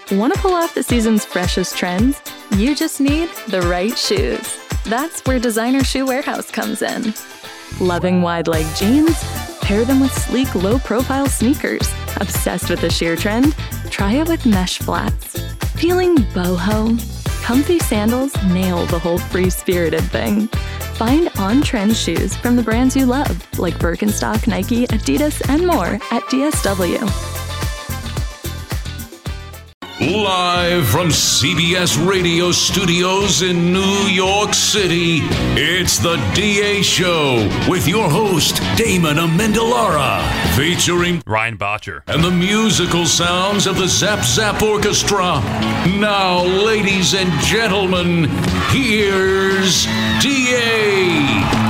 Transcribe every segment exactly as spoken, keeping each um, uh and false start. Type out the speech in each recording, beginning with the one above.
Want to pull off the season's freshest trends? You just need the right shoes. That's where Designer Shoe Warehouse comes in. Loving wide-leg jeans? Pair them with sleek, low-profile sneakers. Obsessed with the sheer trend? Try it with mesh flats. Feeling boho? Comfy sandals nail the whole free-spirited thing. Find on-trend shoes from the brands you love, like Birkenstock, Nike, Adidas, and more at D S W. Live from C B S Radio Studios in New York City, it's the D A Show with your host, Damon Amendolara, featuring Ryan Botcher and the musical sounds of the Zap Zap Orchestra. Now, ladies and gentlemen, here's D A.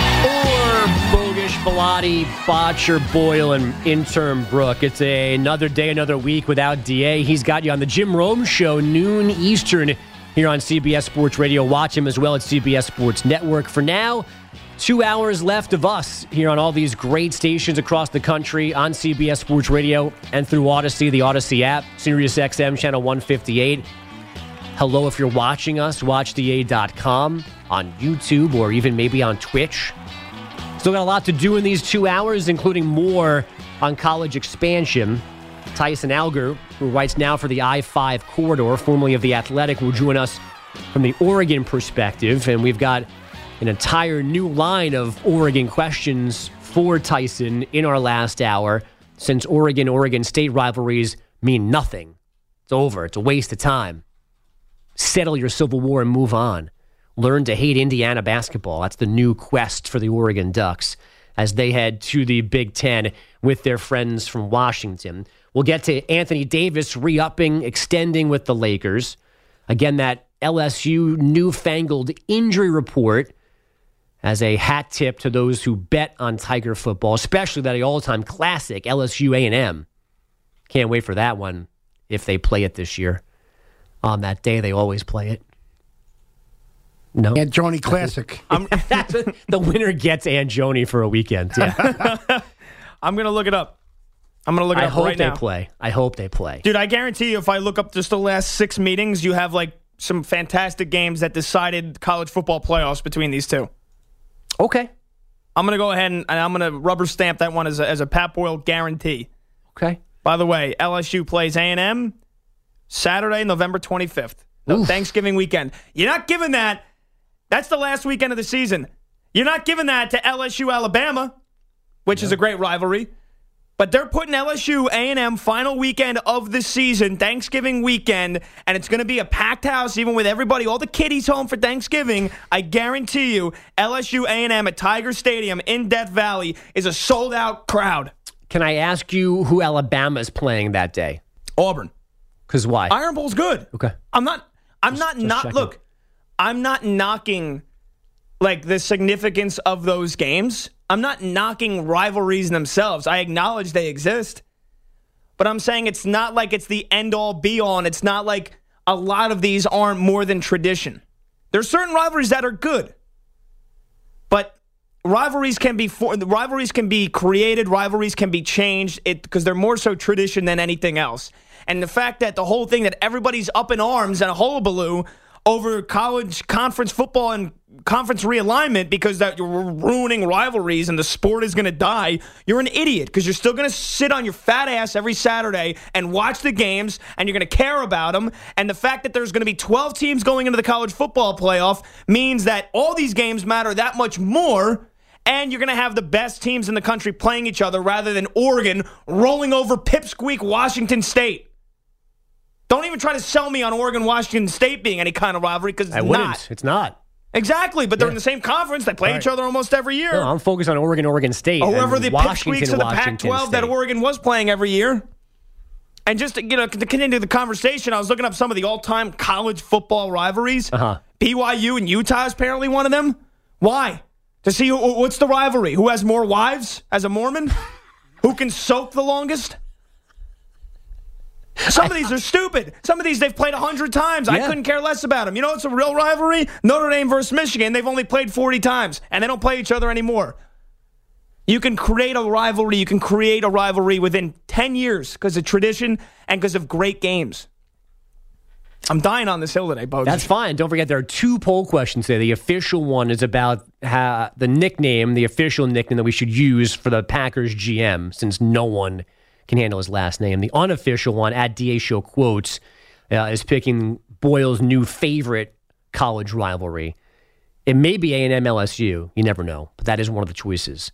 Bellotti, Botcher, Boyle, and intern Brooke. It's a, another day, another week without D A. He's got you on the Jim Rome Show, noon Eastern, here on C B S Sports Radio. Watch him as well at C B S Sports Network. For now, two hours left of us here on all these great stations across the country on C B S Sports Radio and through Odyssey, the Odyssey app, Sirius X M, channel one fifty-eight. Hello, if you're watching us, watch D A dot com, on YouTube, or even maybe on Twitch. Still got a lot to do in these two hours, including more on college expansion. Tyson Alger, who writes now for the I five Corridor, formerly of The Athletic, will join us from the Oregon perspective. And we've got an entire new line of Oregon questions for Tyson in our last hour, since Oregon-Oregon State rivalries mean nothing. It's over. It's a waste of time. Settle your civil war and move on. Learn to hate Indiana basketball. That's the new quest for the Oregon Ducks as they head to the Big Ten with their friends from Washington. We'll get to Anthony Davis re-upping, extending with the Lakers. Again, that L S U newfangled injury report as a hat tip to those who bet on Tiger football, especially that all-time classic, L S U A and M. Can't wait for that one if they play it this year. On that day, they always play it. No. Anjoni Classic. I'm, that's what, the winner gets Anjoni for a weekend. Yeah. I'm going to look it up. I'm going to look it I up hope right they now. play. I hope they play. Dude, I guarantee you if I look up just the last six meetings, you have like some fantastic games that decided college football playoffs between these two. Okay. I'm going to go ahead and, and I'm going to rubber stamp that one as a, as a Pat Boyle guarantee. Okay. By the way, L S U plays A and M Saturday, November twenty-fifth. No, Thanksgiving weekend. You're not giving that. That's the last weekend of the season. You're not giving that to L S U Alabama, which yeah. is a great rivalry. But they're putting L S U A and M final weekend of the season, Thanksgiving weekend, and it's going to be a packed house even with everybody, all the kiddies home for Thanksgiving. I guarantee you L S U A and M at Tiger Stadium in Death Valley is a sold-out crowd. Can I ask you who Alabama is playing that day? Auburn. Because why? Iron Bowl's good. Okay. I'm not, I'm just, not, just not, checking. look. I'm not knocking, like, the significance of those games. I'm not knocking rivalries themselves. I acknowledge they exist. But I'm saying it's not like it's the end-all, be-all, and it's not like a lot of these aren't more than tradition. There's certain rivalries that are good. But rivalries can be for, rivalries can be created, rivalries can be changed it because they're more so tradition than anything else. And the fact that the whole thing that everybody's up in arms and a hullabaloo over college conference football and conference realignment because that you're ruining rivalries and the sport is going to die, you're an idiot because you're still going to sit on your fat ass every Saturday and watch the games and you're going to care about them. And the fact that there's going to be twelve teams going into the college football playoff means that all these games matter that much more, and you're going to have the best teams in the country playing each other rather than Oregon rolling over Pipsqueak Washington State. Don't even try to sell me on Oregon-Washington State being any kind of rivalry because it's I not. wouldn't. It's not. Exactly, but they're Yeah. in the same conference. They play Right. each other almost every year. No, I'm focused on Oregon, Oregon State. Or whoever and the Washington, Pipsqueaks of the Washington Pac twelve that State. Oregon was playing every year. And just to, you know, to continue the conversation, I was looking up some of the all-time college football rivalries. Uh-huh. B Y U and Utah is apparently one of them. Why? To see who, what's the rivalry? Who has more wives as a Mormon? Who can soak the longest? Some of these are stupid. Some of these they've played a hundred times. I Yeah. couldn't care less about them. You know what's a real rivalry? Notre Dame versus Michigan. They've only played forty times, and they don't play each other anymore. You can create a rivalry. You can create a rivalry within ten years because of tradition and because of great games. I'm dying on this hill today, Bo. That's fine. Don't forget there are two poll questions today. The official one is about how, the nickname, the official nickname that we should use for the Packers G M, since no one can handle his last name. The unofficial one, at D A Show Quotes, uh, is picking Boyle's new favorite college rivalry. It may be A and M L S U. You never know, but that is one of the choices.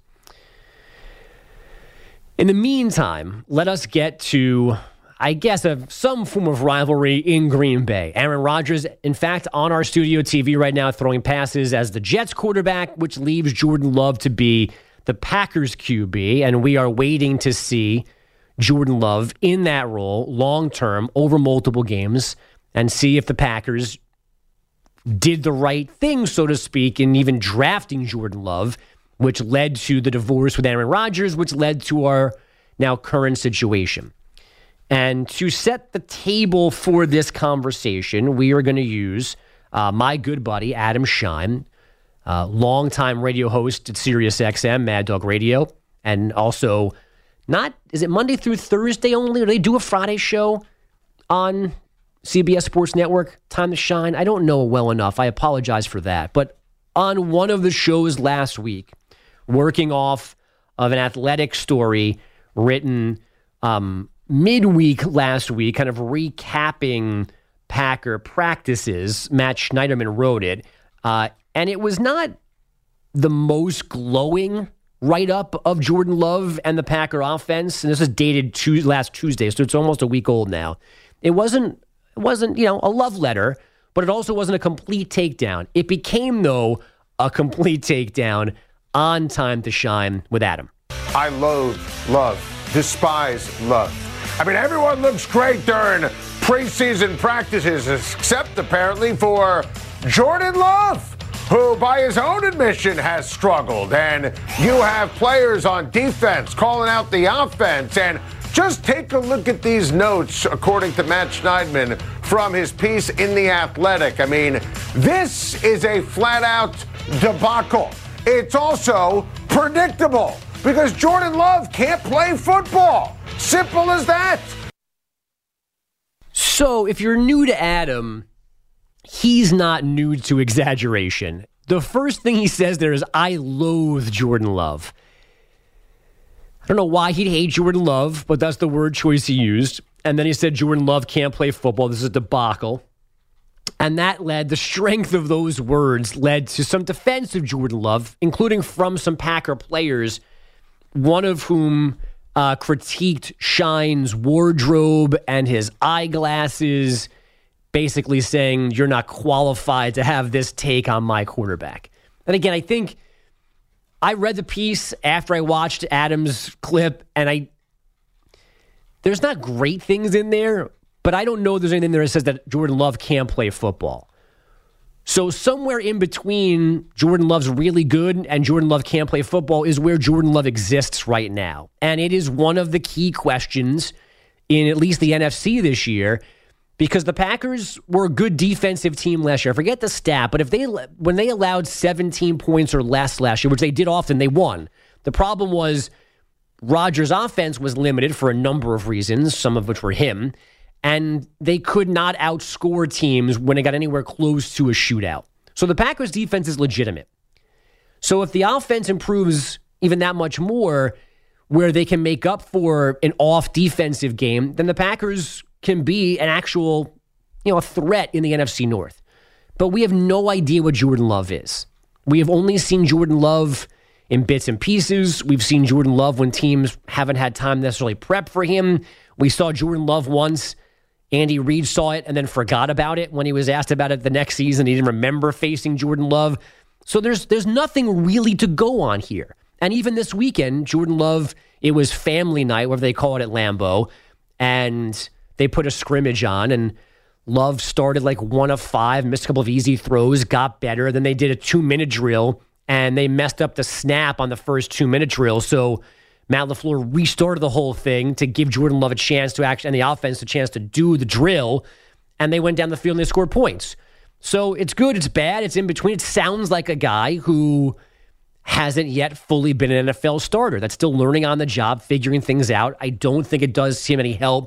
In the meantime, let us get to, I guess, a, some form of rivalry in Green Bay. Aaron Rodgers, in fact, on our studio T V right now, throwing passes as the Jets quarterback, which leaves Jordan Love to be the Packers Q B, and we are waiting to see Jordan Love in that role long-term over multiple games and see if the Packers did the right thing, so to speak, in even drafting Jordan Love, which led to the divorce with Aaron Rodgers, which led to our now current situation. And to set the table for this conversation, we are going to use uh, my good buddy, Adam Schein, uh, longtime radio host at SiriusXM, Mad Dog Radio, and also not, is it Monday through Thursday only, or do they do a Friday show on C B S Sports Network, Time to Shine? I don't know well enough. I apologize for that. But on one of the shows last week, working off of an athletic story written um, midweek last week, kind of recapping Packer practices, Matt Schneiderman wrote it. Uh, and it was not the most glowing write-up of Jordan Love and the Packer offense. And this is dated to last Tuesday, so it's almost a week old now. It wasn't It wasn't, you know, a love letter, but it also wasn't a complete takedown. It became, though, a complete takedown on Time to Shine with Adam. I loathe love, despise love. I mean, everyone looks great during preseason practices, except apparently for Jordan Love, who by his own admission has struggled. And you have players on defense calling out the offense. And just take a look at these notes, according to Matt Schneidman, from his piece in The Athletic. I mean, this is a flat-out debacle. It's also predictable because Jordan Love can't play football. Simple as that. So if you're new to Adam, he's not new to exaggeration. The first thing he says there is, I loathe Jordan Love. I don't know why he'd hate Jordan Love, but that's the word choice he used. And then he said Jordan Love can't play football. This is a debacle. And that led, the strength of those words led to some defense of Jordan Love, including from some Packer players, one of whom uh, critiqued Shine's wardrobe and his eyeglasses, basically saying, you're not qualified to have this take on my quarterback. And again, I think I read the piece after I watched Adam's clip, and I there's not great things in there, but I don't know if there's anything there that says that Jordan Love can't play football. So somewhere in between Jordan Love's really good and Jordan Love can't play football is where Jordan Love exists right now. And it is one of the key questions in at least the N F C this year, because the Packers were a good defensive team last year. I forget the stat, but if they when they allowed seventeen points or less last year, which they did often, they won. The problem was Rodgers' offense was limited for a number of reasons, some of which were him, and they could not outscore teams when it got anywhere close to a shootout. So the Packers' defense is legitimate. So if the offense improves even that much more, where they can make up for an off defensive game, then the Packers can be an actual, you know, a threat in the N F C North. But we have no idea what Jordan Love is. We have only seen Jordan Love in bits and pieces. We've seen Jordan Love when teams haven't had time to necessarily prep for him. We saw Jordan Love once. Andy Reid saw it and then forgot about it when he was asked about it the next season. He didn't remember facing Jordan Love. So there's there's nothing really to go on here. And even this weekend, Jordan Love, it was family night, whatever they call it at Lambeau, and they put a scrimmage on, and Love started like one of five, missed a couple of easy throws, got better. Then they did a two-minute drill, and they messed up the snap on the first two-minute drill. So Matt LaFleur restarted the whole thing to give Jordan Love a chance to actually, and the offense a chance to do the drill, and they went down the field and they scored points. So it's good, it's bad, it's in between. It sounds like a guy who hasn't yet fully been an N F L starter. That's still learning on the job, figuring things out. I don't think it does him any help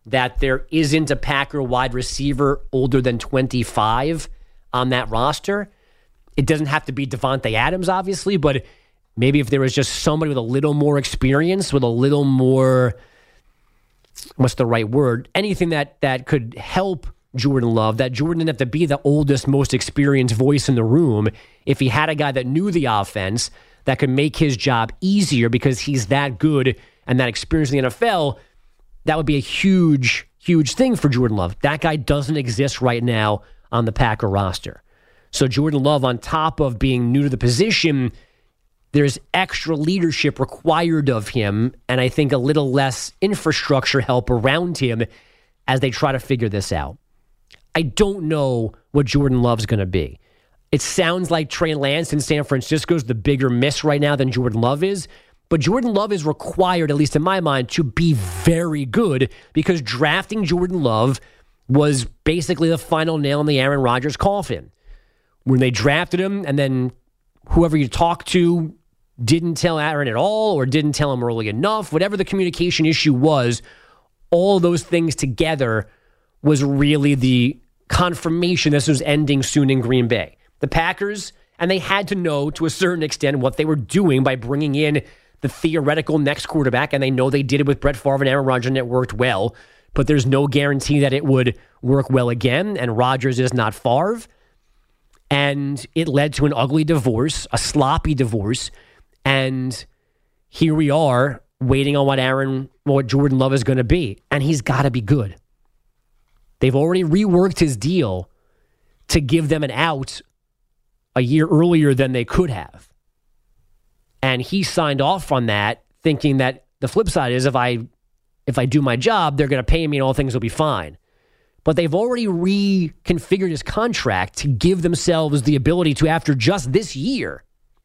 that there isn't a Packer wide receiver older than twenty-five on that roster. It doesn't have to be Devontae Adams, obviously, but maybe if there was just somebody with a little more experience, with a little more, what's the right word? Anything that that could help Jordan Love, that Jordan didn't have to be the oldest, most experienced voice in the room. If he had a guy that knew the offense, that could make his job easier because he's that good and that experienced in the N F L, that would be a huge, huge thing for Jordan Love. That guy doesn't exist right now on the Packer roster. So Jordan Love, on top of being new to the position, there's extra leadership required of him, and I think a little less infrastructure help around him as they try to figure this out. I don't know what Jordan Love's going to be. It sounds like Trey Lance in San Francisco is the bigger miss right now than Jordan Love is, but Jordan Love is required, at least in my mind, to be very good because drafting Jordan Love was basically the final nail in the Aaron Rodgers coffin. When they drafted him and then whoever you talked to didn't tell Aaron at all or didn't tell him early enough, whatever the communication issue was, all those things together was really the confirmation this was ending soon in Green Bay. The Packers, and they had to know to a certain extent what they were doing by bringing in the theoretical next quarterback, and they know they did it with Brett Favre and Aaron Rodgers, and it worked well, but there's no guarantee that it would work well again, and Rodgers is not Favre. And it led to an ugly divorce, a sloppy divorce. And here we are waiting on what Aaron, what Jordan Love is going to be. And he's got to be good. They've already reworked his deal to give them an out a year earlier than they could have. And he signed off on that thinking that the flip side is if I, if I do my job, they're going to pay me and all things will be fine. But they've already reconfigured his contract to give themselves the ability to, after just this year,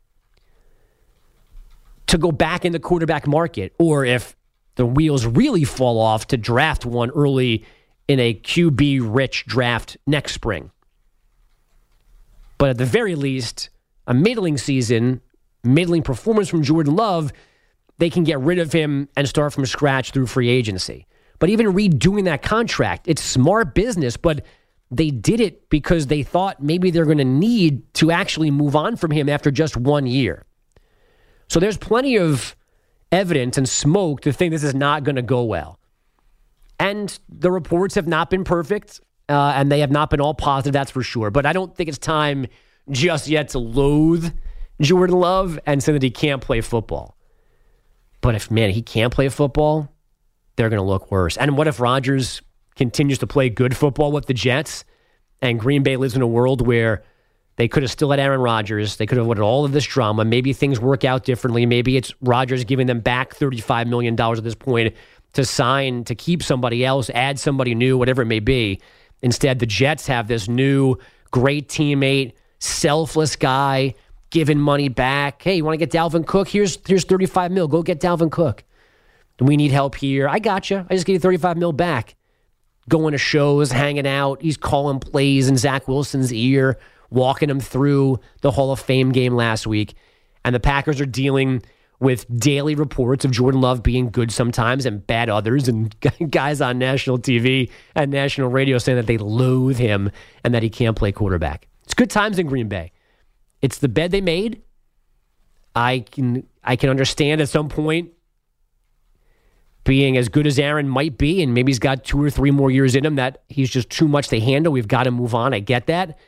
to go back in the quarterback market. Or if the wheels really fall off, to draft one early in a Q B-rich draft next spring. But at the very least, a middling season, middling performance from Jordan Love, they can get rid of him and start from scratch through free agency. But even redoing that contract, it's smart business, but they did it because they thought maybe they're going to need to actually move on from him after just one year. So there's plenty of evidence and smoke to think this is not going to go well. And the reports have not been perfect, uh, and they have not been all positive, that's for sure. But I don't think it's time just yet to loathe Jordan Love and say that he can't play football. But if, man, he can't play football, they're going to look worse. And what if Rodgers continues to play good football with the Jets and Green Bay lives in a world where they could have still had Aaron Rodgers, they could have avoided all of this drama, maybe things work out differently, maybe it's Rodgers giving them back thirty-five million dollars at this point to sign, to keep somebody else, add somebody new, whatever it may be. Instead, the Jets have this new great teammate, selfless guy, giving money back. Hey, you want to get Dalvin Cook? Here's, here's thirty-five mil. Go get Dalvin Cook. We need help here. I got you. I just gave you thirty-five mil back. Going to shows, hanging out. He's calling plays in Zach Wilson's ear, walking him through the Hall of Fame game last week. And the Packers are dealing with daily reports of Jordan Love being good sometimes and bad others, and guys on national T V and national radio saying that they loathe him and that he can't play quarterback. It's good times in Green Bay. It's the bed they made. I can I can understand at some point being as good as Aaron might be, and maybe he's got two or three more years in him, that he's just too much to handle. We've got to move on. I get that.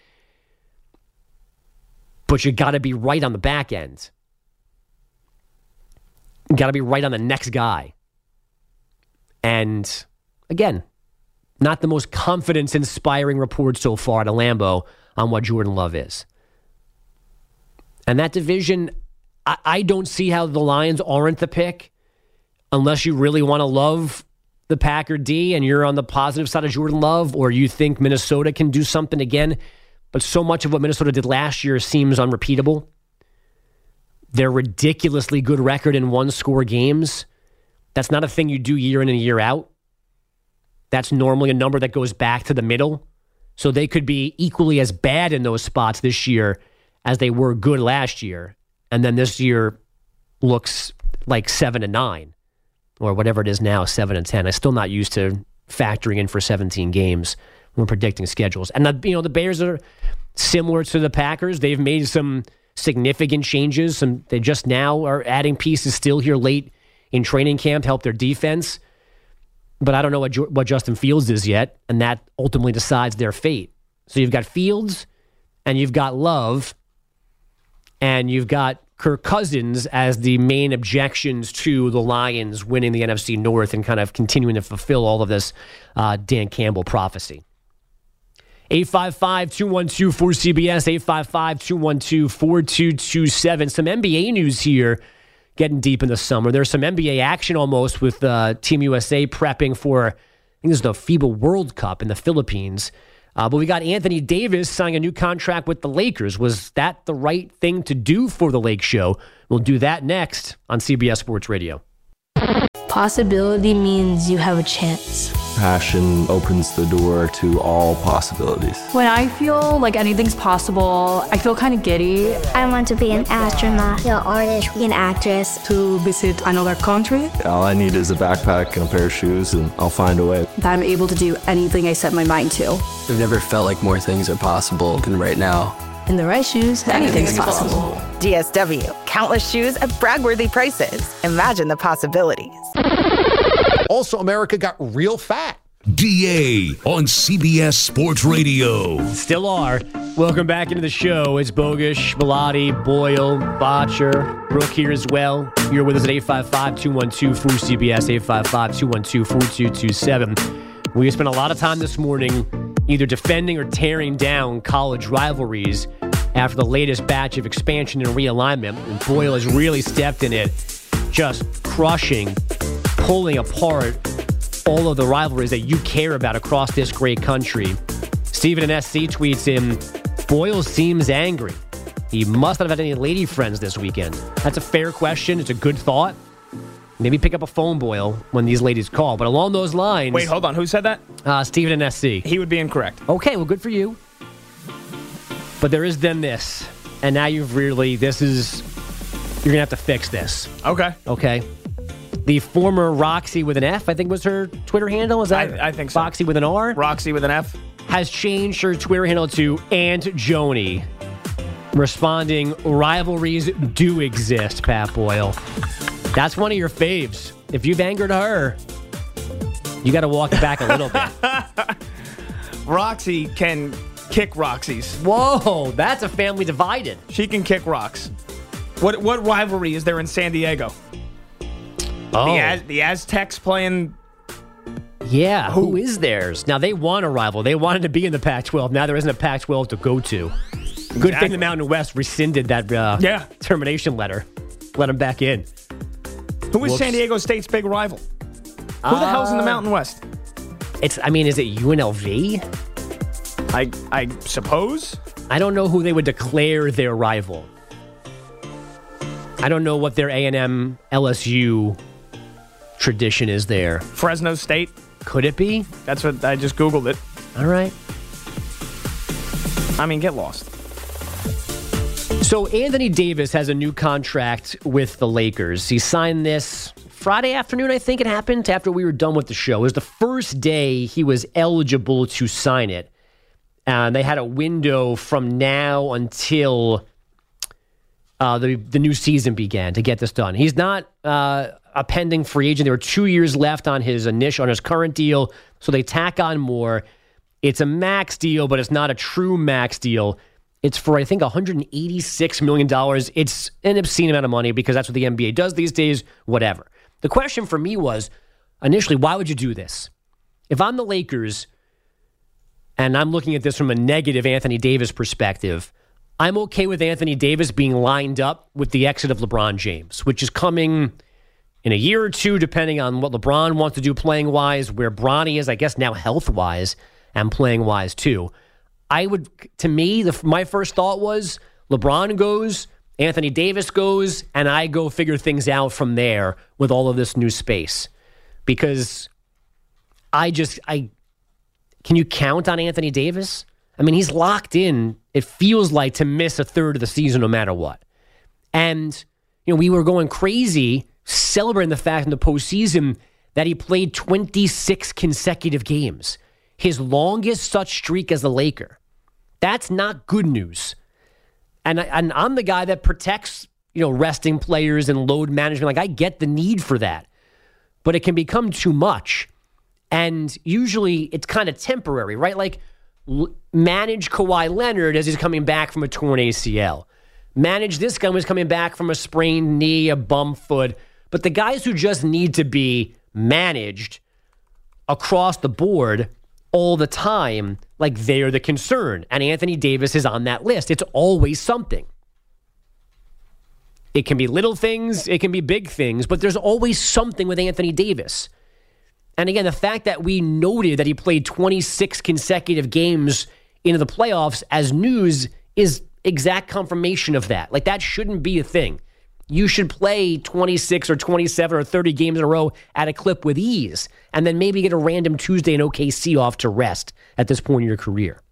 But you got to be right on the back end. You got to be right on the next guy. And again, not the most confidence-inspiring report so far at Lambeau on what Jordan Love is. And that division, I, I don't see how the Lions aren't the pick. Unless you really want to love the Packer D and you're on the positive side of Jordan Love, or you think Minnesota can do something again. But so much of what Minnesota did last year seems unrepeatable. Their ridiculously good record in one-score games, that's not a thing you do year in and year out. That's normally a number that goes back to the middle. So they could be equally as bad in those spots this year as they were good last year. And then this year looks like seven and nine. Or whatever it is now, seven and ten. I'm still not used to factoring in for seventeen games when predicting schedules. And, the, you know, the Bears are similar to the Packers. They've made some significant changes. Some They just now are adding pieces still here late in training camp to help their defense. But I don't know what, what Justin Fields is yet, and that ultimately decides their fate. So you've got Fields, and you've got Love, and you've got Kirk Cousins as the main objections to the Lions winning the N F C North and kind of continuing to fulfill all of this uh, Dan Campbell prophecy. eight five five, two one two, four C B S, eight five five, two one two, four two two seven. Some N B A news here getting deep in the summer. There's some N B A action almost with uh, Team U S A prepping for, I think this is the FIBA World Cup in the Philippines. Uh, but we got Anthony Davis signing a new contract with the Lakers. Was that the right thing to do for the Lake Show? We'll do that next on C B S Sports Radio. Possibility means you have a chance. Passion opens the door to all possibilities. When I feel like anything's possible, I feel kind of giddy. I want to be an astronaut, an artist, an actress. To visit another country. All I need is a backpack and a pair of shoes, and I'll find a way. That I'm able to do anything I set my mind to. I've never felt like more things are possible than right now. In the right shoes, anything's, anything's possible. possible. D S W. Countless shoes at brag-worthy prices. Imagine the possibilities. Also, America got real fat. D A on C B S Sports Radio. Still are. Welcome back into the show. It's Bogusch, Bellotti, Boyle, Botcher, Brooke here as well. You're with us at eight five five, two one two, four C B S, eight five five, two one two, four two two seven. We spent a lot of time this morning either defending or tearing down college rivalries after the latest batch of expansion and realignment. And Boyle has really stepped in it, just crushing, pulling apart all of the rivalries that you care about across this great country. Stephen in S C tweets him, Boyle seems angry. He must not have had any lady friends this weekend. That's a fair question. It's a good thought. Maybe pick up a phone, Boyle, when these ladies call. But along those lines... Wait, hold on. Who said that? Uh, Stephen in S C. He would be incorrect. Okay, well, good for you. But there is then this. And now you've really... This is... You're going to have to fix this. Okay. Okay. The former Roxy with an F, I think was her Twitter handle. Is that? I, I think so. Foxy with an R? Roxy with an F. Has changed her Twitter handle to Aunt Joni. Responding, rivalries do exist, Pat Boyle. That's one of your faves. If you've angered her, you got to walk it back a little bit. Roxy can kick Roxy's. Whoa, that's a family divided. She can kick rocks. What what rivalry is there in San Diego? Oh. The, Az- the Aztecs playing... Yeah, who? who is theirs? Now, they want a rival. They wanted to be in the Pac twelve. Now there isn't a Pac twelve to go to. Good exactly. thing the Mountain West rescinded that uh, yeah. termination letter. Let them back in. Who is Whoops. San Diego State's big rival? Who the uh, hell's in the Mountain West? It's. I mean, is it U N L V? I I suppose. I don't know who they would declare their rival. I don't know what their A and M L S U tradition is there. Fresno State? Could it be? That's what I just Googled it. All right. I mean, get lost. So Anthony Davis has a new contract with the Lakers. He signed this Friday afternoon, I think it happened, after we were done with the show. It was the first day he was eligible to sign it. And they had a window from now until uh, the, the new season began to get this done. He's not uh, a pending free agent. There were two years left on his initial, on his current deal, so they tack on more. It's a max deal, but it's not a true max deal. It's for, I think, one hundred eighty-six million dollars. It's an obscene amount of money because that's what the N B A does these days, whatever. The question for me was, initially, why would you do this? If I'm the Lakers, and I'm looking at this from a negative Anthony Davis perspective, I'm okay with Anthony Davis being lined up with the exit of LeBron James, which is coming in a year or two, depending on what LeBron wants to do playing-wise, where Bronny is, I guess, now health-wise and playing-wise, too. I would, to me, the, my first thought was LeBron goes, Anthony Davis goes, and I go figure things out from there with all of this new space. Because I just, I, can you count on Anthony Davis? I mean, he's locked in, it feels like, to miss a third of the season no matter what. And, you know, we were going crazy celebrating the fact in the postseason that he played twenty-six consecutive games, his longest such streak as a Laker. That's not good news. And, I, and I'm the guy that protects, you know, resting players and load management. Like, I get the need for that. But it can become too much. And usually it's kind of temporary, right? Like, l- manage Kawhi Leonard as he's coming back from a torn A C L. Manage this guy who's coming back from a sprained knee, a bum foot. But the guys who just need to be managed across the board all the time, like, they're the concern. And Anthony Davis is on that list. It's always something. It can be little things, it can be big things, but there's always something with Anthony Davis. And again, the fact that we noted that he played twenty-six consecutive games into the playoffs as news is exact confirmation of that. Like, that shouldn't be a thing. You should play twenty-six or twenty-seven or thirty games in a row at a clip with ease, and then maybe get a random Tuesday in O K C off to rest at this point in your career.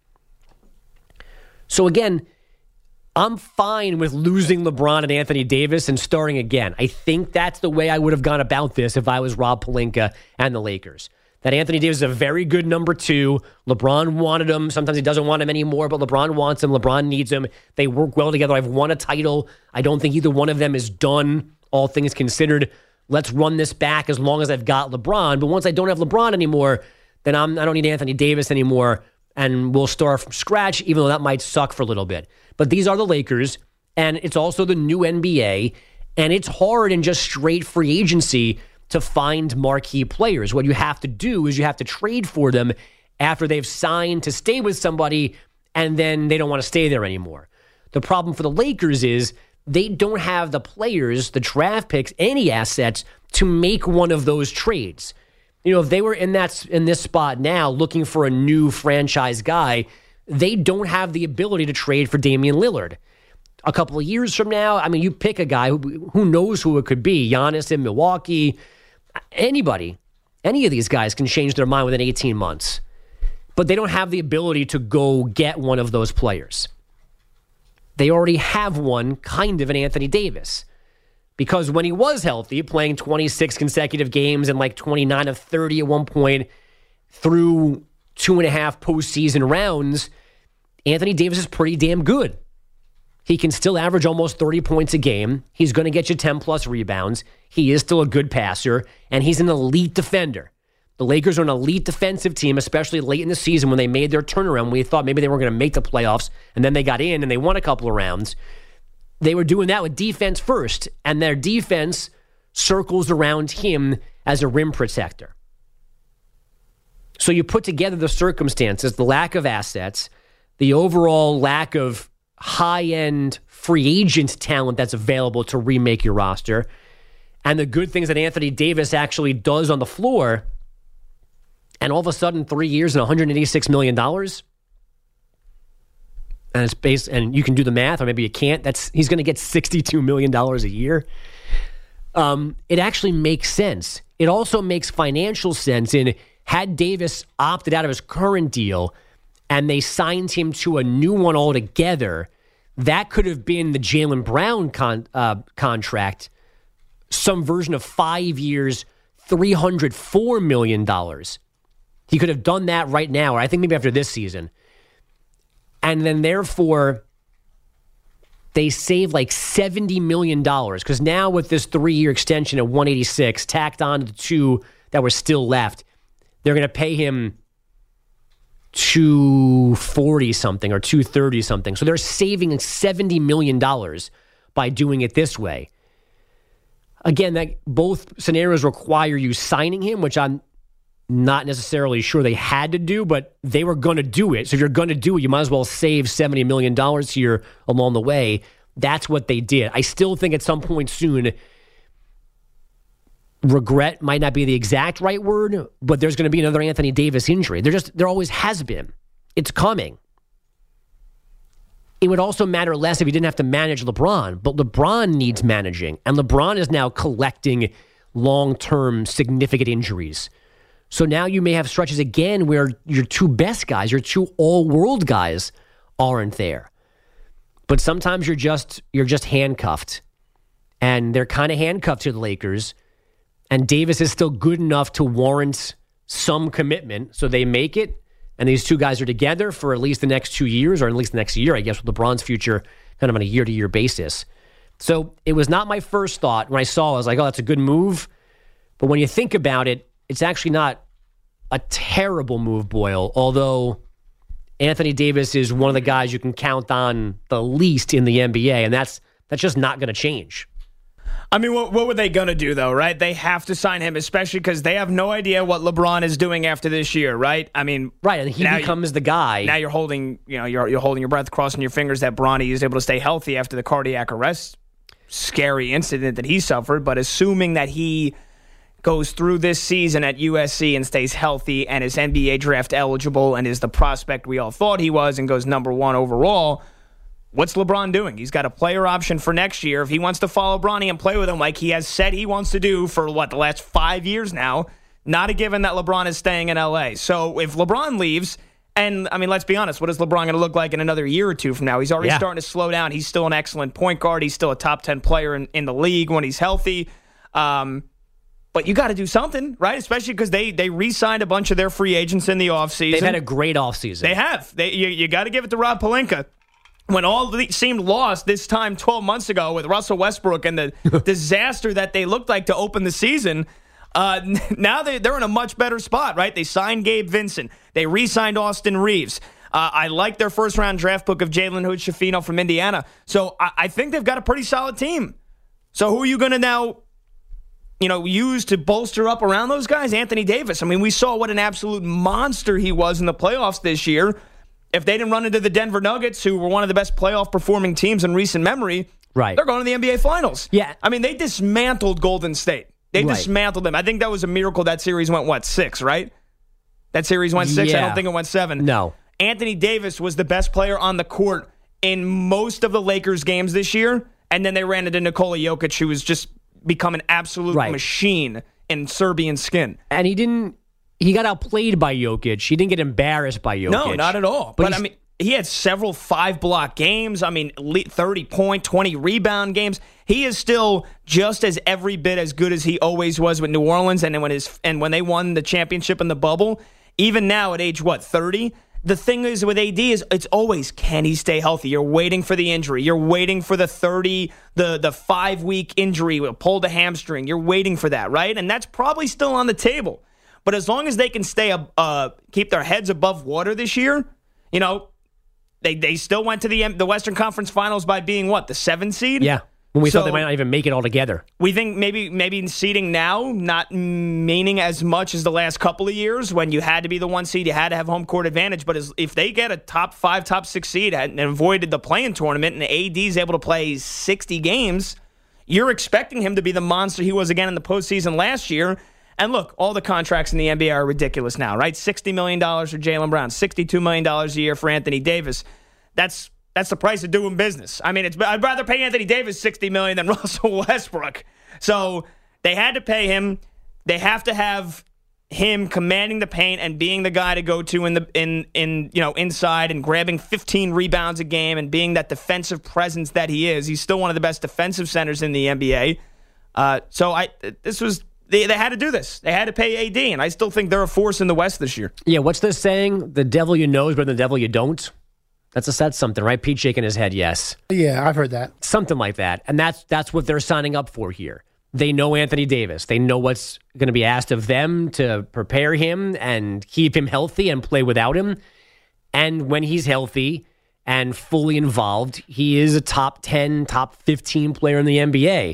So again, I'm fine with losing LeBron and Anthony Davis and starting again. I think that's the way I would have gone about this if I was Rob Pelinka and the Lakers. That Anthony Davis is a very good number two. LeBron wanted him. Sometimes he doesn't want him anymore, but LeBron wants him. LeBron needs him. They work well together. I've won a title. I don't think either one of them is done, all things considered. Let's run this back as long as I've got LeBron. But once I don't have LeBron anymore, then I'm, I don't need Anthony Davis anymore, and we'll start from scratch, even though that might suck for a little bit. But these are the Lakers, and it's also the new N B A, and it's hard in just straight free agency to find marquee players. What you have to do is you have to trade for them after they've signed to stay with somebody, and then they don't want to stay there anymore. The problem for the Lakers is they don't have the players, the draft picks, any assets to make one of those trades. You know, if they were in that in this spot now looking for a new franchise guy, they don't have the ability to trade for Damian Lillard. A couple of years from now, I mean, you pick a guy who, who knows who it could be. Giannis in Milwaukee, anybody, any of these guys can change their mind within eighteen months. But they don't have the ability to go get one of those players. They already have one, kind of, in Anthony Davis. Because when he was healthy, playing twenty-six consecutive games and like twenty-nine of thirty at one point through two and a half postseason rounds, Anthony Davis is pretty damn good. He can still average almost thirty points a game. He's going to get you ten plus rebounds. He is still a good passer, and he's an elite defender. The Lakers are an elite defensive team, especially late in the season when they made their turnaround. We thought maybe they weren't going to make the playoffs, and then they got in and they won a couple of rounds. They were doing that with defense first, and their defense circles around him as a rim protector. So you put together the circumstances, the lack of assets, the overall lack of high-end free agent talent that's available to remake your roster, and the good things that Anthony Davis actually does on the floor, and all of a sudden, three years and one hundred eighty-six million dollars, and it's based, and you can do the math, or maybe you can't. That's he's going to get sixty-two million dollars a year. Um, it actually makes sense. It also makes financial sense in had Davis opted out of his current deal and they signed him to a new one altogether, that could have been the Jaylen Brown con- uh, contract, some version of five years, three hundred four million dollars. He could have done that right now, or I think maybe after this season. And then therefore, they save like seventy million dollars, because now with this three-year extension at one eighty-six, tacked on to the two that were still left, they're going to pay him two forty something or two thirty something. So they're saving seventy million dollars by doing it this way. Again, that both scenarios require you signing him, which I'm not necessarily sure they had to do, but they were going to do it. So if you're going to do it, you might as well save seventy million dollars here along the way. That's what they did. I still think at some point soon, regret might not be the exact right word, but there's going to be another Anthony Davis injury. There just there always has been. It's coming. It would also matter less if you didn't have to manage LeBron, but LeBron needs managing, and LeBron is now collecting long-term significant injuries. So now you may have stretches again where your two best guys, your two all-world guys aren't there. But sometimes you're just you're just handcuffed, and they're kind of handcuffed to the Lakers. And Davis is still good enough to warrant some commitment. So they make it, and these two guys are together for at least the next two years, or at least the next year, I guess, with LeBron's future kind of on a year-to-year basis. So it was not my first thought. When I saw it, I was like, oh, that's a good move. But when you think about it, it's actually not a terrible move, Boyle, although Anthony Davis is one of the guys you can count on the least in the N B A, and that's that's just not going to change. I mean, what, what were they going to do, though, right? They have to sign him, especially because they have no idea what LeBron is doing after this year, right? I mean, right, and he becomes you, the guy. Now you're holding, you know, you're you're holding your breath, crossing your fingers that Bronny is able to stay healthy after the cardiac arrest, scary incident that he suffered. But assuming that he goes through this season at U S C and stays healthy and is N B A draft eligible and is the prospect we all thought he was and goes number one overall. What's LeBron doing? He's got a player option for next year. If he wants to follow Bronny and play with him like he has said he wants to do for, what, the last five years now, not a given that LeBron is staying in L A. So if LeBron leaves, and, I mean, let's be honest, what is LeBron going to look like in another year or two from now? He's already yeah. starting to slow down. He's still an excellent point guard. He's still a top ten player in, in the league when he's healthy. Um, but you got to do something, right? Especially because they, they re-signed a bunch of their free agents in the offseason. They've had a great offseason. They have. They, you you got to give it to Rob Pelinka. When all seemed lost this time twelve months ago with Russell Westbrook and the disaster that they looked like to open the season, uh, now they, they're in a much better spot, right? They signed Gabe Vincent. They re-signed Austin Reeves. Uh, I like their first-round draft book of Jalen Hood-Schifino from Indiana. So I, I think they've got a pretty solid team. So who are you going to now, you know, use to bolster up around those guys? Anthony Davis. I mean, we saw what an absolute monster he was in the playoffs this year. If they didn't run into the Denver Nuggets, who were one of the best playoff-performing teams in recent memory, right. they're going to the N B A Finals. Yeah. I mean, they dismantled Golden State. They right. dismantled them. I think that was a miracle that series went, what, six, right? That series went six? Yeah. I don't think it went seven. No. Anthony Davis was the best player on the court in most of the Lakers games this year, and then they ran into Nikola Jokic, who was just become an absolute right. machine in Serbian skin. And he didn't... He got outplayed by Jokic. He didn't get embarrassed by Jokic. No, not at all. But, but I mean, he had several five-block games. I mean, thirty-point, twenty-rebound games. He is still just as every bit as good as he always was with New Orleans. And when his and when they won the championship in the bubble, even now at age, what, thirty? The thing is with A D is it's always, can he stay healthy? You're waiting for the injury. You're waiting for the thirty, the the five-week injury, pull the hamstring. You're waiting for that, right? And that's probably still on the table. But as long as they can stay, uh, keep their heads above water this year, you know, they they still went to the the Western Conference Finals by being, what, the seventh seed? Yeah, when we so thought they might not even make it all together. We think maybe maybe seeding now not meaning as much as the last couple of years when you had to be the one seed, you had to have home court advantage. But as, if they get a top five, top six seed and avoided the play-in tournament and A D is able to play sixty games, you're expecting him to be the monster he was again in the postseason last year. And look, all the contracts in the N B A are ridiculous now, right? sixty million dollars for Jaylen Brown, sixty-two million dollars a year for Anthony Davis. That's that's the price of doing business. I mean, it's I'd rather pay Anthony Davis sixty million dollars than Russell Westbrook. So they had to pay him. They have to have him commanding the paint and being the guy to go to in the in in you know inside and grabbing fifteen rebounds a game and being that defensive presence that he is. He's still one of the best defensive centers in the N B A. Uh, so I this was. They they had to do this. They had to pay A D, and I still think they're a force in the West this year. Yeah, what's this saying? The devil you know is better than the devil you don't? That's a, that's something, right? Pete shaking his head, yes. Yeah, I've heard that. Something like that. And that's that's what they're signing up for here. They know Anthony Davis. They know what's going to be asked of them to prepare him and keep him healthy and play without him. And when he's healthy and fully involved, he is a top ten, top fifteen player in the N B A.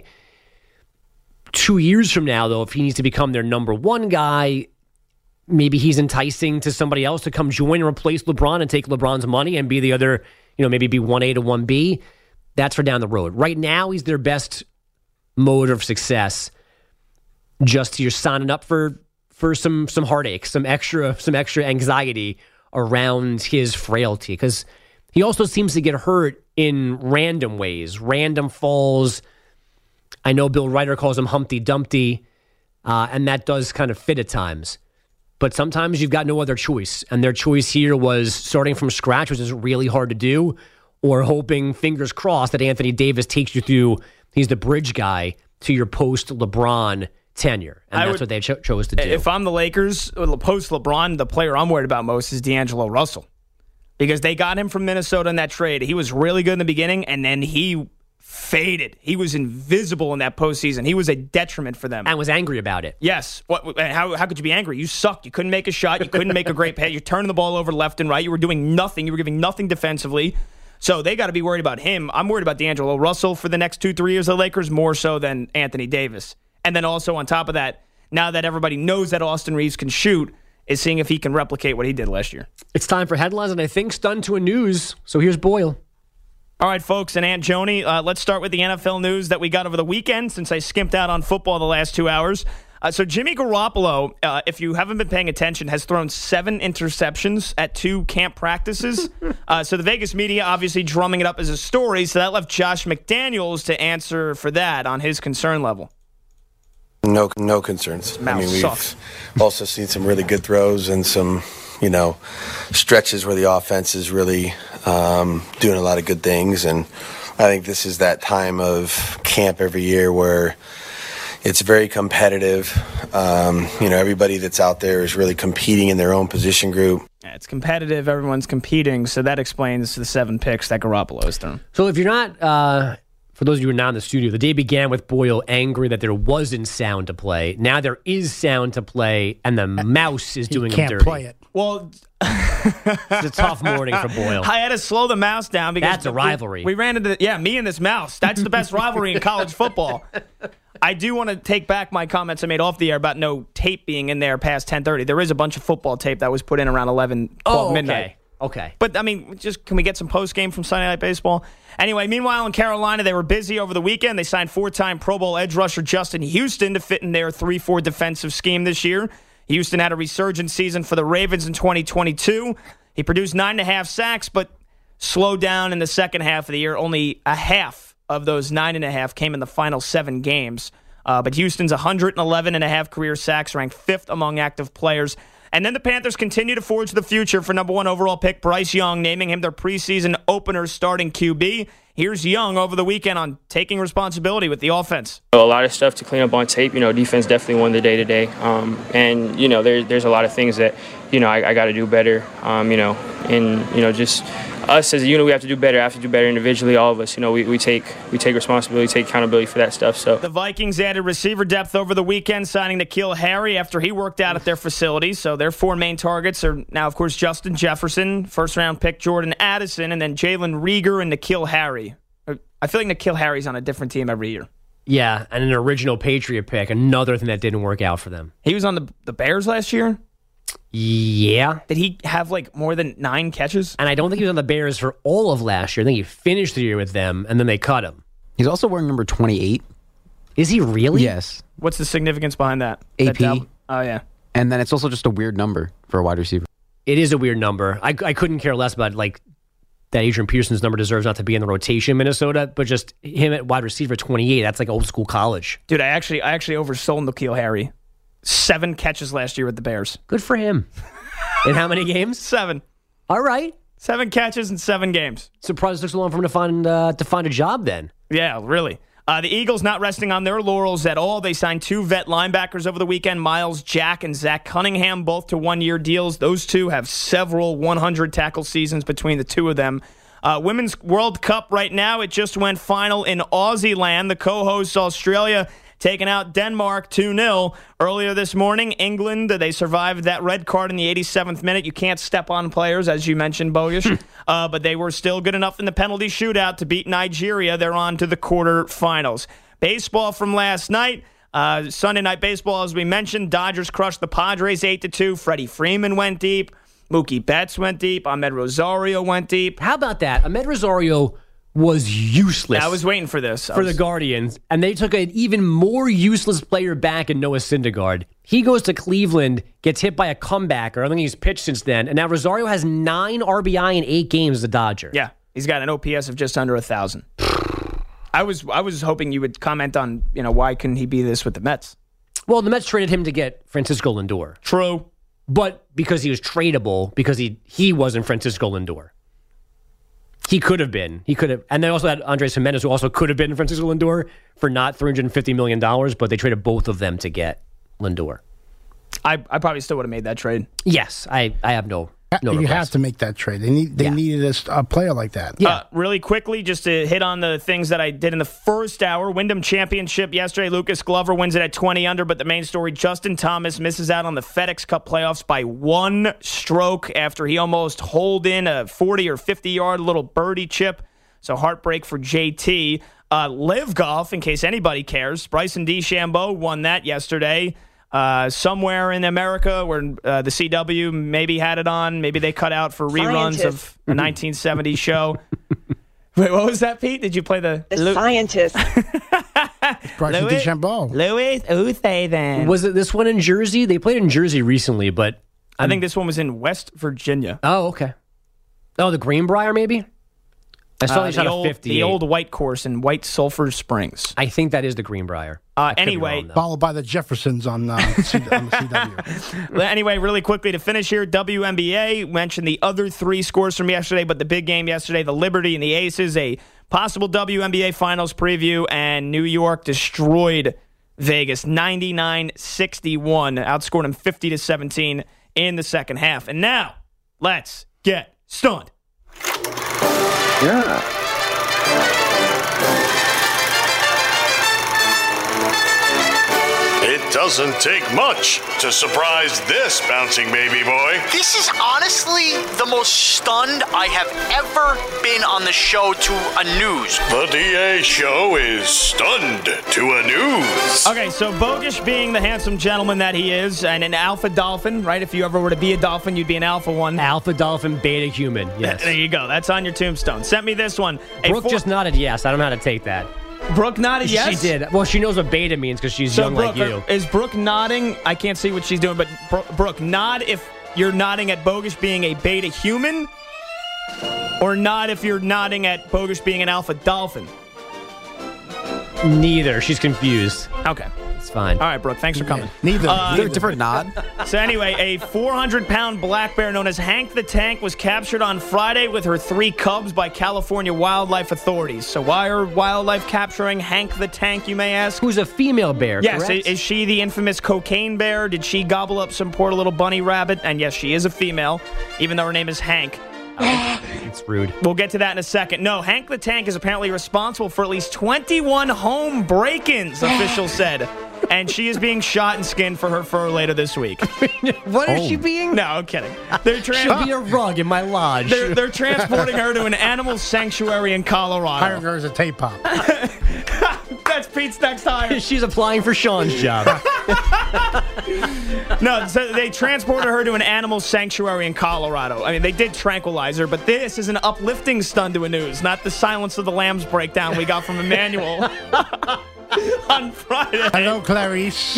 Two years from now, though, if he needs to become their number one guy, maybe he's enticing to somebody else to come join and replace LeBron and take LeBron's money and be the other, you know, maybe be one A to one B. That's for down the road. Right now, he's their best mode of success. Just you're signing up for for some some heartache, some extra some extra anxiety around his frailty, because he also seems to get hurt in random ways, random falls. I know Bill Ryder calls him Humpty Dumpty, uh, and that does kind of fit at times. But sometimes you've got no other choice, and their choice here was starting from scratch, which is really hard to do, or hoping, fingers crossed, that Anthony Davis takes you through, he's the bridge guy to your post-LeBron tenure, and I that's would, what they cho- chose to do. If I'm the Lakers, post LeBron, the player I'm worried about most is D'Angelo Russell because they got him from Minnesota in that trade. He was really good in the beginning, and then he faded. He was invisible in that postseason. He was a detriment for them. And was angry about it. Yes. What? How, how could you be angry? You sucked. You couldn't make a shot. You couldn't make a great pass. You're turning the ball over left and right. You were doing nothing. You were giving nothing defensively. So they got to be worried about him. I'm worried about D'Angelo Russell for the next two, three years of the Lakers more so than Anthony Davis. And then also on top of that, now that everybody knows that Austin Reeves can shoot, is seeing if he can replicate what he did last year. It's time for headlines, and I think stunned to a news. So here's Boyle. All right, folks, and Aunt Joni, uh, let's start with the N F L news that we got over the weekend since I skimped out on football the last two hours. Uh, so Jimmy Garoppolo, uh, if you haven't been paying attention, has thrown seven interceptions at two camp practices. uh, so the Vegas media obviously drumming it up as a story, so that left Josh McDaniels to answer for that on his concern level. No, no concerns. I mean, we've sucks. also seen some really good throws and some, you know, stretches where the offense is really um, doing a lot of good things. And I think this is that time of camp every year where it's very competitive. Um, you know, everybody that's out there is really competing in their own position group. Yeah, it's competitive. Everyone's competing. So that explains the seven picks that Garoppolo has thrown. So if you're not, uh, for those of you who are not in the studio, the day began with Boyle angry that there wasn't sound to play. Now there is sound to play, and the mouse is doing he can't him dirty. play it. Well, it's a tough morning for Boyle. I had to slow the mouse down because that's a rivalry. We, we ran into the, yeah, me and this mouse. That's the best rivalry in college football. I do want to take back my comments I made off the air about no tape being in there past ten thirty. There is a bunch of football tape that was put in around eleven, twelve oh, okay. midnight. Okay. But, I mean, just can we get some post-game from Sunday Night Baseball? Anyway, meanwhile, in Carolina, they were busy over the weekend. They signed four-time Pro Bowl edge rusher Justin Houston to fit in their three four defensive scheme this year. Houston had a resurgent season for the Ravens in twenty twenty-two. He produced nine and a half sacks, but slowed down in the second half of the year. Only a half of those nine and a half came in the final seven games. Uh, but Houston's one hundred eleven and a half career sacks, ranked fifth among active players. And then the Panthers continue to forge the future for number one overall pick Bryce Young, naming him their preseason opener starting Q B. Here's Young over the weekend on taking responsibility with the offense. A lot of stuff to clean up on tape. You know, defense definitely won the day-to-day. Um, and, you know, there, there's a lot of things that, you know, I, I got to do better, um, you know, and, you know, just us as a unit, we have to do better. I have to do better individually, all of us. You know, we, we take we take responsibility, take accountability for that stuff. So the Vikings added receiver depth over the weekend, signing N'Keal Harry after he worked out at their facility. So their four main targets are now, of course, Justin Jefferson, first-round pick Jordan Addison, and then Jalen Reagor and N'Keal Harry. I feel like N'Keal Harry's on a different team every year. Yeah, and an original Patriot pick, another thing that didn't work out for them. He was on the the Bears last year? Yeah. Did he have like more than nine catches? And I don't think he was on the Bears for all of last year. I think he finished the year with them, and then they cut him. He's also wearing number twenty-eight. Is he really? Yes. What's the significance behind that? A P. That oh, yeah. And then it's also just a weird number for a wide receiver. It is a weird number. I, I couldn't care less about, like, that Adrian Peterson's number deserves not to be in the rotation in Minnesota, but just him at wide receiver twenty-eight, that's like old school college. Dude, I actually I actually oversold N'Keal Harry. Seven catches last year with the Bears. Good for him. In how many games? Seven. All right. Seven catches in seven games. Surprised it took so long for him to find uh, to find a job then. Yeah, really. Uh, the Eagles not resting on their laurels at all. They signed two vet linebackers over the weekend, Miles Jack and Zach Cunningham, both to one-year deals. Those two have several one hundred tackle seasons between the two of them. Uh, Women's World Cup right now, it just went final in Aussie land. The co-hosts, Australia, taking out Denmark two nil. Earlier this morning, England, they survived that red card in the eighty-seventh minute. You can't step on players, as you mentioned, Bogish. uh, but they were still good enough in the penalty shootout to beat Nigeria. They're on to the quarterfinals. Baseball from last night. Uh, Sunday Night Baseball, as we mentioned, Dodgers crushed the Padres eight to two. Freddie Freeman went deep. Mookie Betts went deep. Ahmed Rosario went deep. How about that? Ahmed Rosario was useless. I was waiting for this. For was... the Guardians, and they took an even more useless player back in Noah Syndergaard. He goes to Cleveland, gets hit by a comebacker. I don't think he's pitched since then. And now Rosario has nine R B I in eight games as a Dodger. Yeah, he's got an O P S of just under one thousand. I was I was hoping you would comment on, you know, why couldn't he be this with the Mets? Well, the Mets traded him to get Francisco Lindor. He could have been. He could have. And they also had Andres Jimenez, who also could have been Francisco Lindor for not three hundred fifty million dollars, but they traded both of them to get Lindor. I, I probably still would have made that trade. Yes, I, I have no no You regrets. have to make that trade. They need they Yeah. needed a, a player like that. Yeah. Uh, really quickly, just to hit on the things that I did in the first hour. Wyndham Championship yesterday. Lucas Glover wins it at twenty under, but the main story, Justin Thomas misses out on the FedEx Cup playoffs by one stroke after he almost holed in a forty or fifty-yard little birdie chip. So heartbreak for J T. Uh, Live Golf, in case anybody cares. Bryson DeChambeau won that yesterday. Uh, somewhere in America where uh, the C W maybe had it on. Maybe they cut out for reruns Scientist. of a nineteen seventies show. Wait, what was that, Pete? Did you play the... The scientist. Bryson Louis- DeChambeau. Louis Uthé, then. Was it this one in Jersey? They played in Jersey recently, but... I think this one was in West Virginia. Oh, okay. Oh, the Greenbrier, maybe? I saw Uh, they shot the, a old, fifty. the old white course in White Sulphur Springs. I think that is the Greenbrier. Uh, I could be anyway, wrong, though. Followed by the Jeffersons on, uh, C- on the C W. Well, anyway, really quickly to finish here, W N B A mentioned the other three scores from yesterday, but the big game yesterday, the Liberty and the Aces, a possible W N B A Finals preview, and New York destroyed Vegas ninety-nine sixty-one, outscored them fifty to seventeen in the second half. And now, let's get stunned. Yeah. It doesn't take much to surprise this bouncing baby boy. This is honestly the most stunned I have ever been on the show to a news. The D A show is stunned to a news. Okay, so Bogish being the handsome gentleman that he is, and an alpha dolphin, right? If you ever were to be a dolphin, you'd be an alpha one. Alpha dolphin, beta human. Yes. There you go. That's on your tombstone. Sent me this one. A Brooke four- just nodded yes. I don't know how to take that. Brooke nodded yes? She did. Well, she knows what beta means because she's So young Brooke, like you. are- is Brooke nodding? I can't see what she's doing, but Bro- Brooke, nod if you're nodding at Bogish being a beta human, or nod if you're nodding at Bogish being an alpha dolphin. Neither. She's confused. Okay. It's fine. All right, Brooke, thanks for coming. Neither. Uh, They're a different nod. So anyway, a four hundred pound black bear known as Hank the Tank was captured on Friday with her three cubs by California wildlife authorities. So why are wildlife capturing Hank the Tank, you may ask? Who's a female bear, Yes, correct? is she the infamous cocaine bear? Did she gobble up some poor little bunny rabbit? And yes, she is a female, even though her name is Hank. It's rude. We'll get to that in a second. No, Hank the Tank is apparently responsible for at least twenty-one home break-ins, officials said. And she is being shot and skinned for her fur later this week. What is Oh. she being? No, I'm kidding. They're She'll trans- be a rug in my lodge. they're, they're transporting her to an animal sanctuary in Colorado. Hiring her as a tape pop. That's Pete's next hire. She's applying for Sean's job. No, so they transported her to an animal sanctuary in Colorado. I mean, they did tranquilize her, but this is an uplifting stun to a news, not the Silence of the Lambs breakdown we got from Emmanuel on Friday. Hello, Clarice.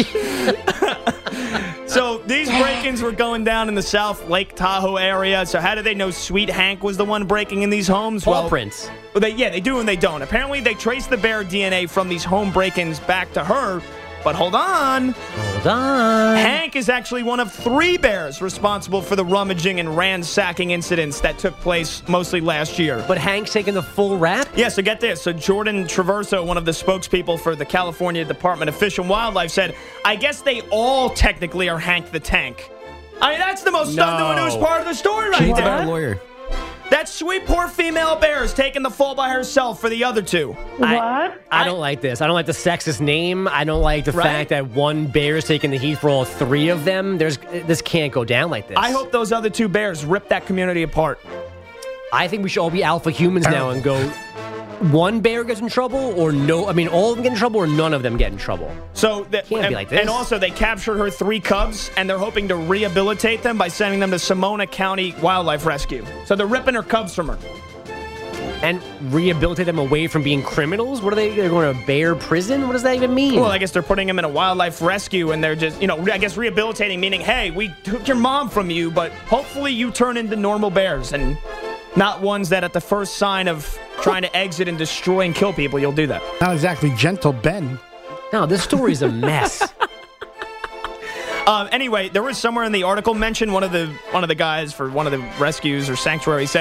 So these break-ins were going down in the South Lake Tahoe area. So how did they know Sweet Hank was the one breaking in these homes? Paw well, prints. Well, they, yeah, they do and they don't. Apparently, they traced the bear D N A from these home break-ins back to her. But hold on. Hold on. Hank is actually one of three bears responsible for the rummaging and ransacking incidents that took place mostly last year. But Hank's taking the full rap? Yeah, so get this. So Jordan Traverso, one of the spokespeople for the California Department of Fish and Wildlife, said, I guess they all technically are Hank the Tank. I mean, that's the most stunned to a news part of the story right She's a there. better lawyer. That sweet poor female bear is taking the fall by herself for the other two. I, I don't like this. I don't like the sexist name. I don't like the Right? fact that one bear is taking the heat for all three of them. There's This can't go down like this. I hope those other two bears rip that community apart. I think we should all be alpha humans now and go, one bear gets in trouble or no. I mean, all of them get in trouble or none of them get in trouble. So the, Can't and, be like this. and also they captured her three cubs and they're hoping to rehabilitate them by sending them to Sonoma County Wildlife Rescue. So they're ripping her cubs from her. And rehabilitate them away from being criminals? What are they? They're going to bear prison? What does that even mean? Well, I guess they're putting them in a wildlife rescue and they're just, you know, I guess rehabilitating, meaning, hey, we took your mom from you, but hopefully you turn into normal bears and not ones that at the first sign of trying to exit and destroy and kill people, you'll do that. Not exactly gentle Ben. No, this story's a mess. Um, anyway, there was somewhere in the article mentioned one of the one of the guys for one of the rescues or sanctuaries said,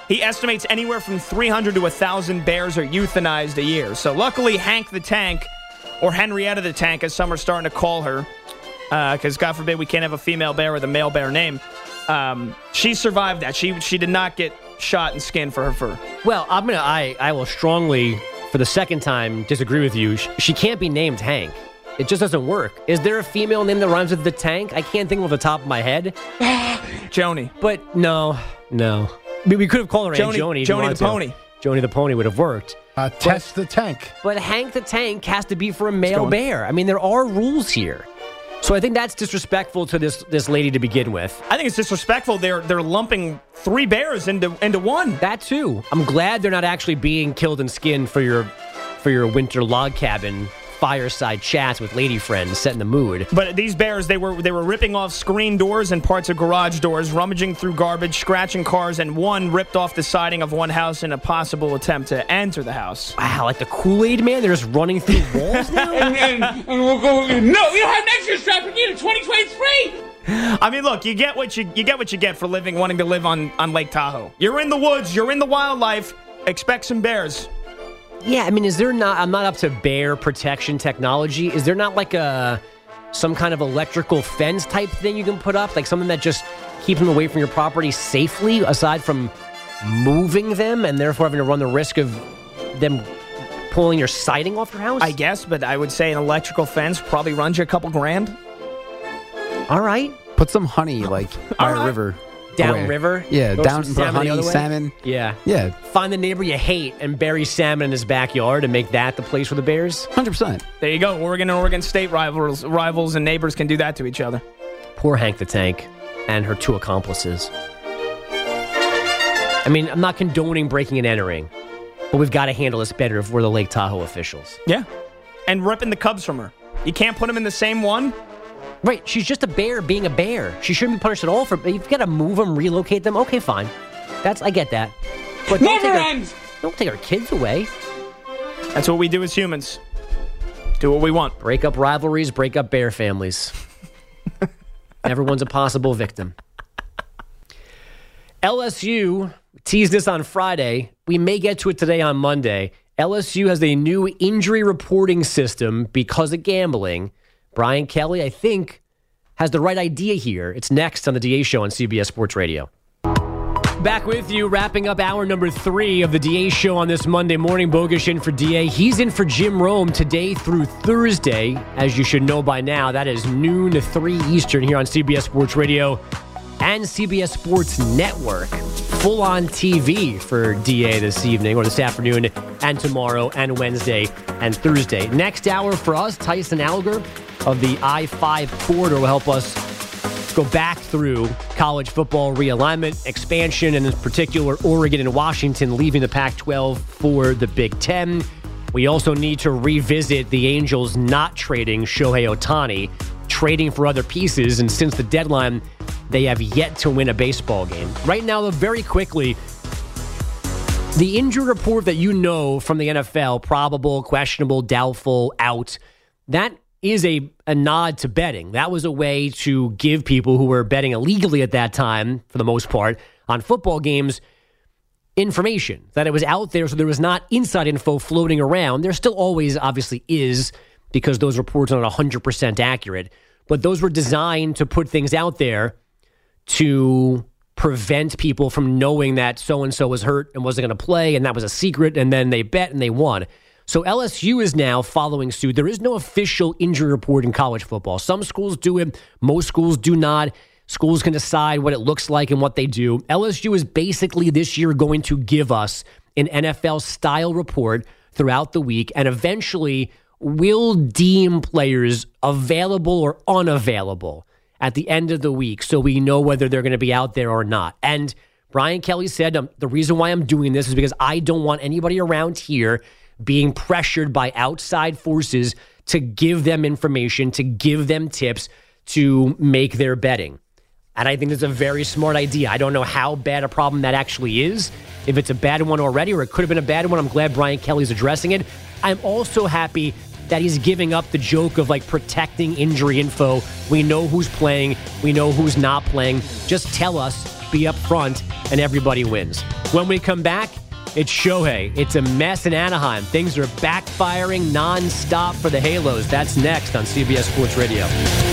He estimates anywhere from three hundred to one thousand bears are euthanized a year. So luckily, Hank the Tank, or Henrietta the Tank, as some are starting to call her, because uh, God forbid we can't have a female bear with a male bear name, um, she survived that. She she did not get shot and skinned for her fur. Well, I'm gonna. I, I will strongly, for the second time, disagree with you. She, she can't be named Hank. It just doesn't work. Is there a female name that rhymes with the Tank? I can't think of off the top of my head. Joni. But no, no. We, we could have called her Aunt Joni. Joni the Pony. Joni the Pony would have worked. Uh, Test the Tank. But Hank the Tank has to be for a male bear. I mean, there are rules here. So I think that's disrespectful to this this lady to begin with. I think it's disrespectful. They're they're lumping three bears into into one. That too. I'm glad they're not actually being killed and skinned for your for your winter log cabin fireside chats with lady friends, setting the mood. But these bears, they were they were ripping off screen doors and parts of garage doors, rummaging through garbage, scratching cars, and one ripped off the siding of one house in a possible attempt to enter the house. Wow, like the Kool-Aid Man? They're just running through walls now? and, and, and we'll go, no, we don't have an extra strap again in twenty twenty-three! I mean, look, you get what you you get what you get for living, wanting to live on, on Lake Tahoe. You're in the woods, you're in the wildlife, expect some bears. Yeah, I mean, is there not, I'm not up to bear protection technology. Is there not like a, some kind of electrical fence type thing you can put up? Like something that just keeps them away from your property safely, aside from moving them and therefore having to run the risk of them pulling your siding off your house? I guess, but I would say an electrical fence probably runs you a couple grand. All right. Put some honey, like, by right. a river. Downriver? Yeah, Throw down some put salmon the honey, other way? salmon. Yeah. Yeah. Find the neighbor you hate and bury salmon in his backyard and make that the place for the bears? one hundred percent. There you go. Oregon and Oregon State rivals, rivals and neighbors can do that to each other. Poor Hank the Tank and her two accomplices. I mean, I'm not condoning breaking and entering, but we've got to handle this better if we're the Lake Tahoe officials. Yeah. And ripping the cubs from her. You can't put them in the same one. Right, she's just a bear being a bear. She shouldn't be punished at all for. You've got to move them, relocate them. Okay, fine. That's I get that. But don't take, our, don't take our kids away. That's what we do as humans. Do what we want. Break up rivalries, break up bear families. Everyone's a possible victim. L S U teased this on Friday. We may get to it today on Monday. L S U has a new injury reporting system because of gambling. Brian Kelly, I think, has the right idea here. It's next on the D A Show on C B S Sports Radio. Back with you, wrapping up hour number three of the D A Show on this Monday morning. Bogusch in for D A. He's in for Jim Rome today through Thursday. As you should know by now, that is noon to three Eastern here on C B S Sports Radio and C B S Sports Network. Full on T V for D A this evening or this afternoon and tomorrow and Wednesday and Thursday. Next hour for us, Tyson Alger of the I five corridor will help us go back through college football realignment, expansion, and in particular, Oregon and Washington leaving the Pac twelve for the Big Ten. We also need to revisit the Angels not trading Shohei Ohtani, trading for other pieces, and since the deadline, they have yet to win a baseball game. Right now, though, very quickly, the injury report that you know from the N F L, probable, questionable, doubtful, out, that is a, a nod to betting. That was a way to give people who were betting illegally at that time, for the most part, on football games, information. That it was out there, so there was not inside info floating around. There still always, obviously, is, because those reports are not one hundred percent accurate. But those were designed to put things out there to prevent people from knowing that so-and-so was hurt and wasn't going to play, and that was a secret, and then they bet and they won. So L S U is now following suit. There is no official injury report in college football. Some schools do it. Most schools do not. Schools can decide what it looks like and what they do. L S U is basically this year going to give us an N F L-style report throughout the week, and eventually will deem players available or unavailable at the end of the week so we know whether they're going to be out there or not. And Brian Kelly said, um, the reason why I'm doing this is because I don't want anybody around here being pressured by outside forces to give them information, to give them tips to make their betting. And I think it's a very smart idea. I don't know how bad a problem that actually is. If it's a bad one already, or it could have been a bad one, I'm glad Brian Kelly's addressing it. I'm also happy that he's giving up the joke of like protecting injury info. We know who's playing. We know who's not playing. Just tell us, be up front, and everybody wins. When we come back, it's Shohei. It's a mess in Anaheim. Things are backfiring nonstop for the Halos. That's next on C B S Sports Radio.